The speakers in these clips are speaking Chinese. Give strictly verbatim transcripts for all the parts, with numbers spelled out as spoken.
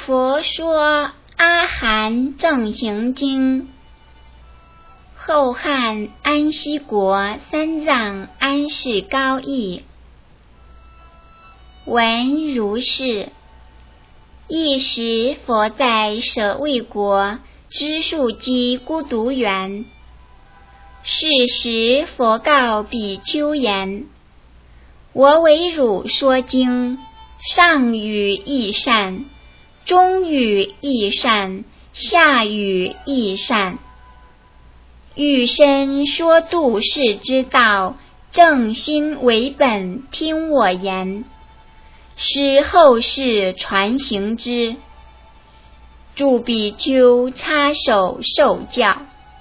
佛说阿含正行经，后汉安息国三藏安世高译。闻如是，一时佛在舍卫国知树基孤独园。是时佛告比丘言：我为汝说经，上语亦善，中语亦善，下语亦善。欲深说度世之道，正心为本，听我言，使后世传行之。诸比丘插手受教。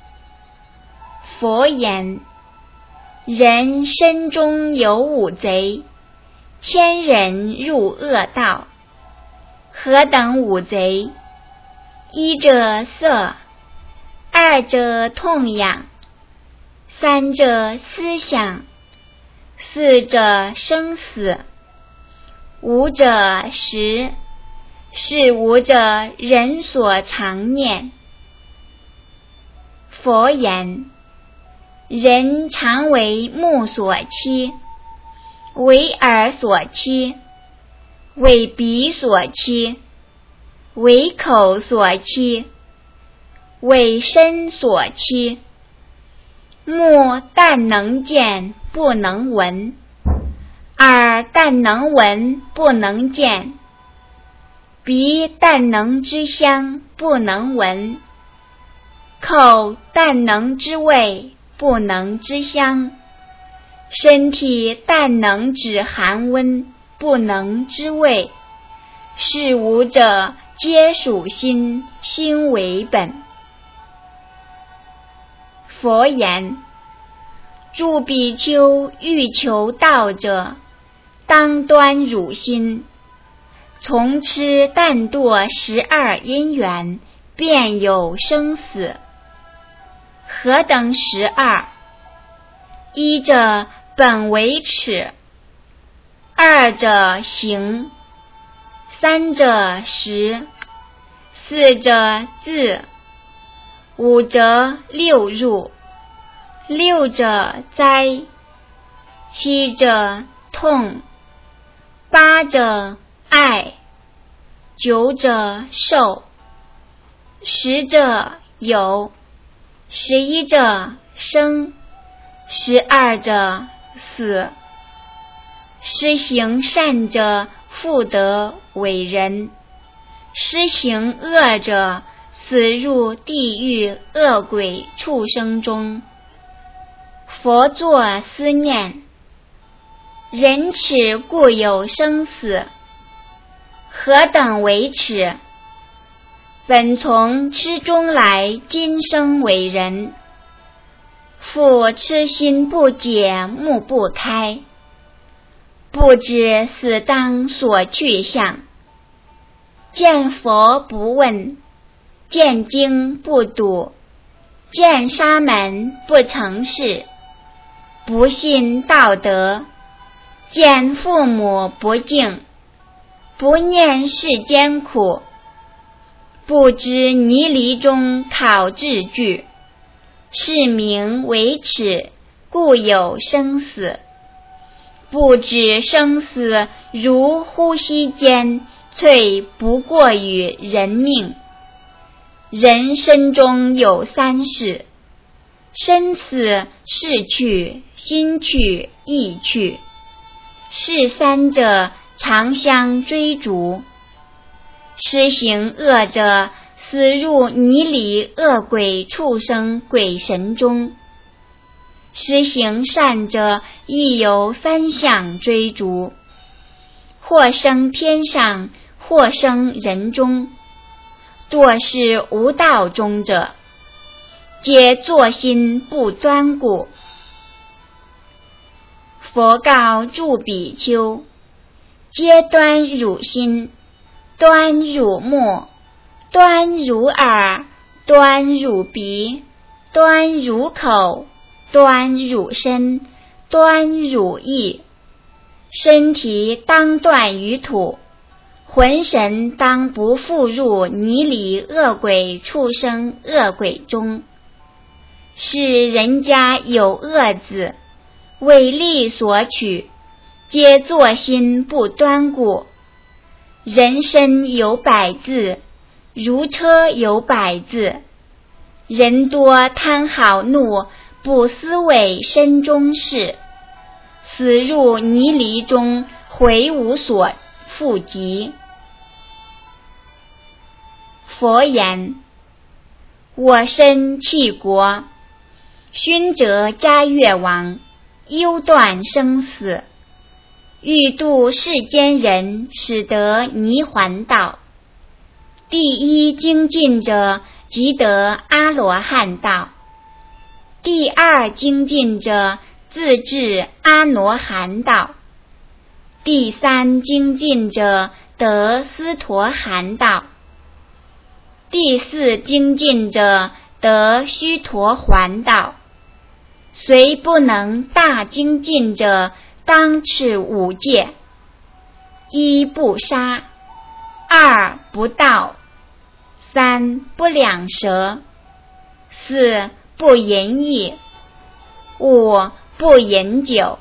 佛言：人身中有五贼，牵人入恶道。何等五贼？一者色，二者痛痒，三者思想，四者生死，五者识，是五者人所常念。佛言：人常为目所欺，为耳所欺，为鼻所欺，为口所欺，为身所欺。目但能见，不能闻；耳但能闻，不能见；鼻但能知香，不能闻；口但能知味，不能知香；身体但能知寒温，不能知味。是五者皆属心，心为本。佛言：诸比丘欲求道者，当端汝心，从吃但堕十二因缘，便有生死。何等十二？一者本为齿，二者行，三者识，四者字，五者六入，六者灾，七者痛，八者爱，九者受，十者有，十一者生，十二者死。施行善者复得为人，施行恶者死入地狱恶鬼畜生中。佛作思念：人齿故有生死，何等为齿？本从痴中来，今生为人。复痴心不解，目不开，不知死当所去向。见佛不问，见经不读，见沙门不成事，不信道德，见父母不敬，不念世间苦，不知泥犁中考智具。是名为齿，故有生死。不知生死如呼吸间，粹不过于人命。人身中有三世，生死事去，心去，意去，是三者常相追逐。施行恶者死入泥犁恶鬼畜生鬼神中，施行善者亦有三相追逐，或生天上，或生人中。堕是无道中者，皆作心不端故。佛告诸比丘：皆端汝心，端汝目，端汝耳，端汝鼻，端汝口，端汝身，端汝意。身体当断于土， 魂神当不复入泥里恶鬼畜生恶鬼中。是人家有恶子，为利所取，皆作心不端故。人身有百字，如车有百字。人多贪好怒，不思惟身中事，死入泥犁中，回无所复及。佛言：我身弃国，勋哲嘉越王，忧断生死，欲度世间人，使得泥还道。第一精进者，即得阿罗汉道；第二精进者，自至阿罗汉道；第三精进者，得斯陀含道；第四精进者，得须陀洹道。虽不能大精进者，当持五戒：一不杀，二不盗，三不两舌，四不淫逸，五不饮酒。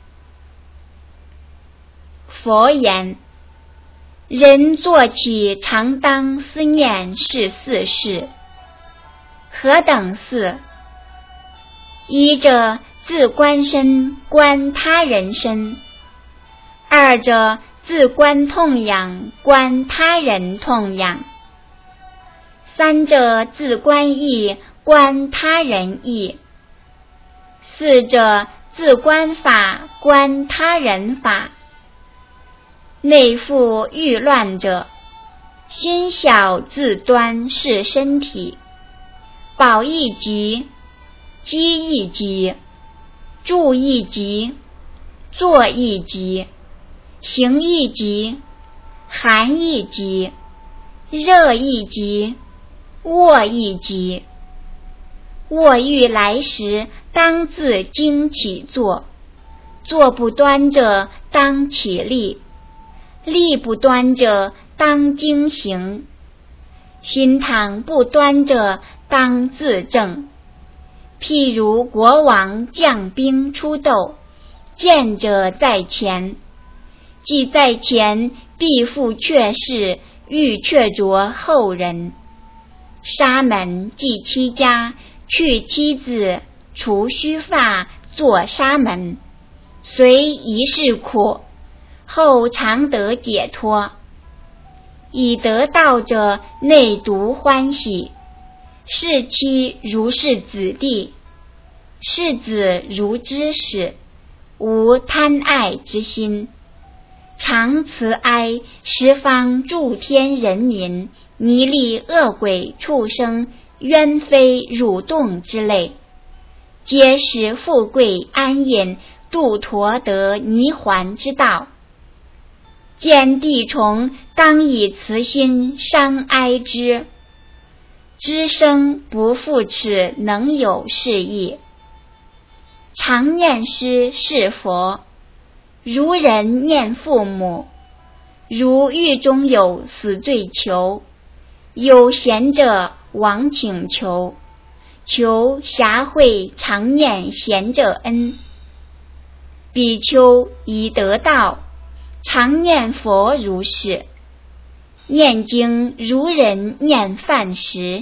佛言：人坐起常当思念是四事。何等事？一者自观身，观他人身；二者自观痛痒，观他人痛痒；三者自观意，观他人意；四者自观法，观他人法。内复欲乱者，心小自端是身体，饱一急，饥一急，住一急，坐一急，行一急，寒一急，热一急，卧一急。卧欲来时，当自经起坐；坐不端者，当起立；立不端者，当经行；心倘不端者，当自正。譬如国王将兵出斗，见者在前，既在前，必复阙事，欲却着后人。沙门祭妻家，去妻子，除须发，作沙门，虽一世苦，后常得解脱。已得道者，内独欢喜。是妻如是子弟，是子如知识，无贪爱之心，常慈哀十方诸天人民，泥戾恶鬼畜生，冤非蠕动之类，皆使富贵安隐，度陀得泥还之道。见地虫，当以慈心伤哀之。知生不复齿，能有是意。常念师是佛，如人念父母。如狱中有死罪囚，有贤者往请求，求暇会常念贤者恩。比丘已得道，常念佛如是。念经如人念饭食。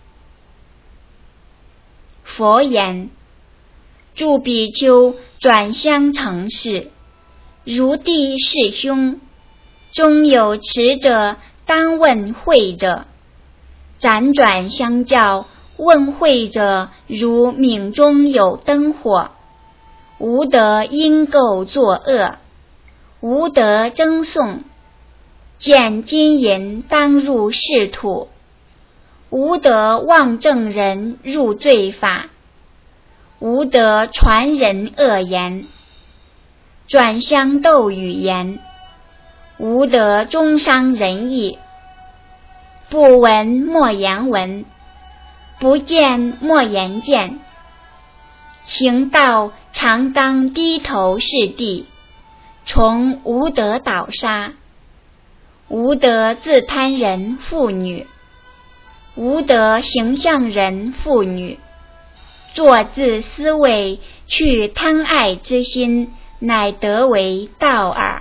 佛言：诸比丘转相成事，如弟是兄，中有持者，当问会者。辗转相较，问会者如冥中有灯火，无得因垢作恶，无得争讼。见金银当入仕土，无得妄证人入罪法，无得传人恶言，转相斗语言，无得中伤人意。不闻莫言闻，不见莫言见。行道常当低头是地，从无得倒杀。 无得自贪人妇女，无得形象人妇女，作自思维，去贪爱之心，乃得为道耳。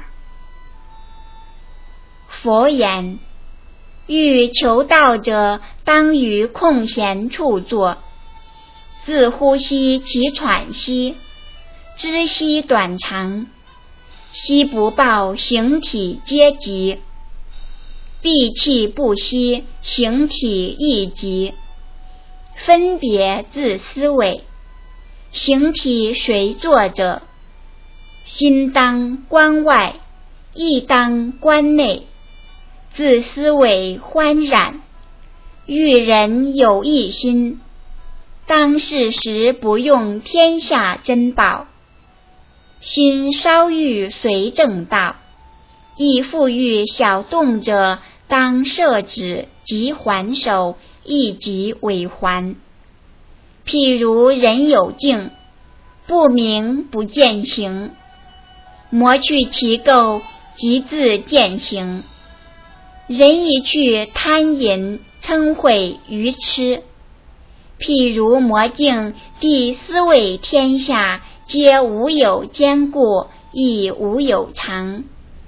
佛言：欲求道者，当于空闲处坐，自呼吸其喘息，知息短长，息不报，形体皆极；闭气不息，形体亦极。分别自思维，形体谁作者？心当观外，意当观内。自思维欢然，遇人有一心，当世时不用天下珍宝。心稍欲随正道，亦复欲小动者，当摄止即还手，亦即尾还。譬如人有境，不明不见行，磨去其垢，即自见行。人亦去贪淫嗔恚愚痴，譬如魔镜，地思维天下，皆无有坚固，亦无有常。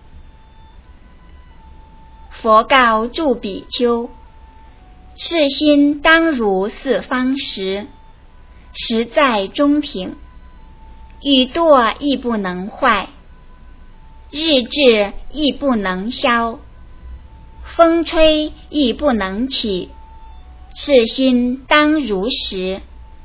佛告诸比丘：世心当如四方石，石在中平，雨堕亦不能坏，日至亦不能消，风吹亦不能起，世心当如石。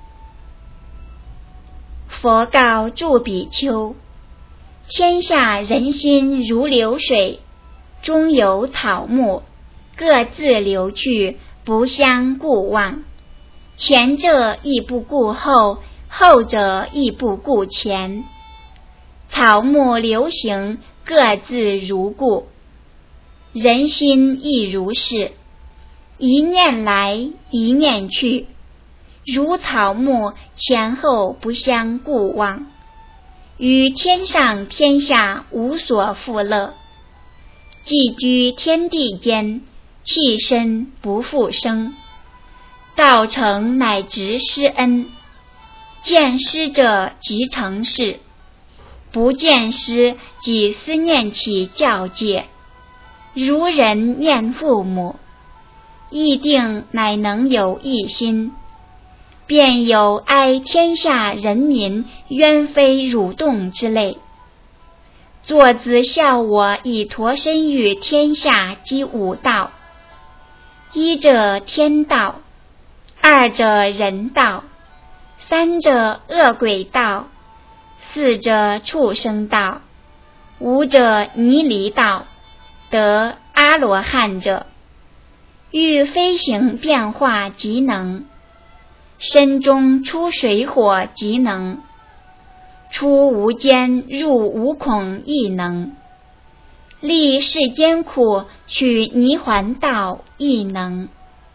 佛告诸比丘：天下人心如流水，中有草木，各自流去，不相顾望。前者亦不顾后，后者亦不顾前。草木流行，各自如故。人心亦如是，一念来，一念去，如草木，前后不相顾望，于天上天下无所复乐。寄居天地间，气身不复生。道成乃直施恩，见施者即成事，不见施即思念起教戒。如人念父母，亦定乃能有一心，便有哀天下人民冤非辱动之类。作子笑我以陀身于天下积五道：一者天道，二者人道，三者恶鬼道，四者畜生道，五者泥离道。得阿罗汉者，欲飞行变化即能，身中出水火即能，出无间入无孔亦能，历世间苦取泥还道亦能。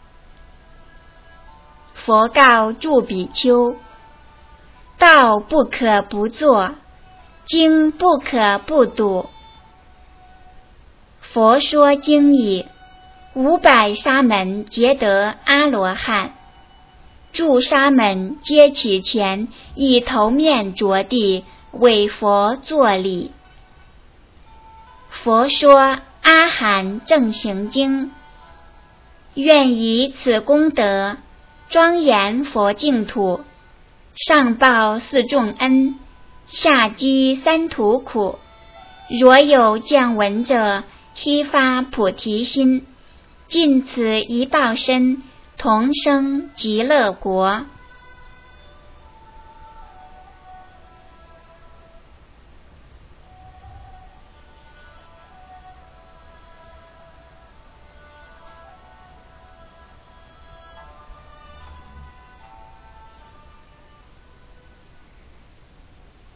佛告诸比丘：道不可不作，经不可不读。佛说经已，五百沙门皆得阿罗汉。诸沙门皆起前，以头面着地，为佛作礼。佛说阿含正行经，愿以此功德，庄严佛净土，上报四重恩，下积三途苦。若有见闻者，悉发菩提心，尽此一报身，同生极乐国。